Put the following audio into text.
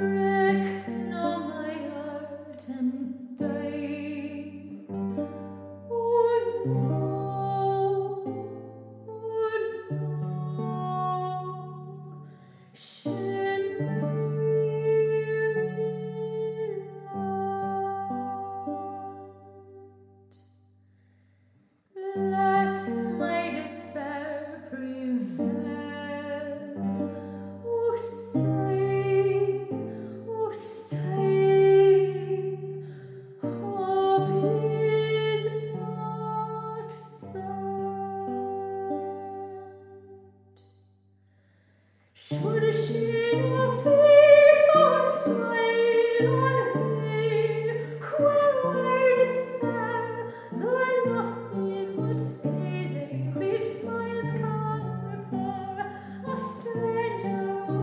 Break not my heart and die. Oh no. Shame let my despair prevail. Oh, stay, oh, stay. Hope is not spent. Should she not fail?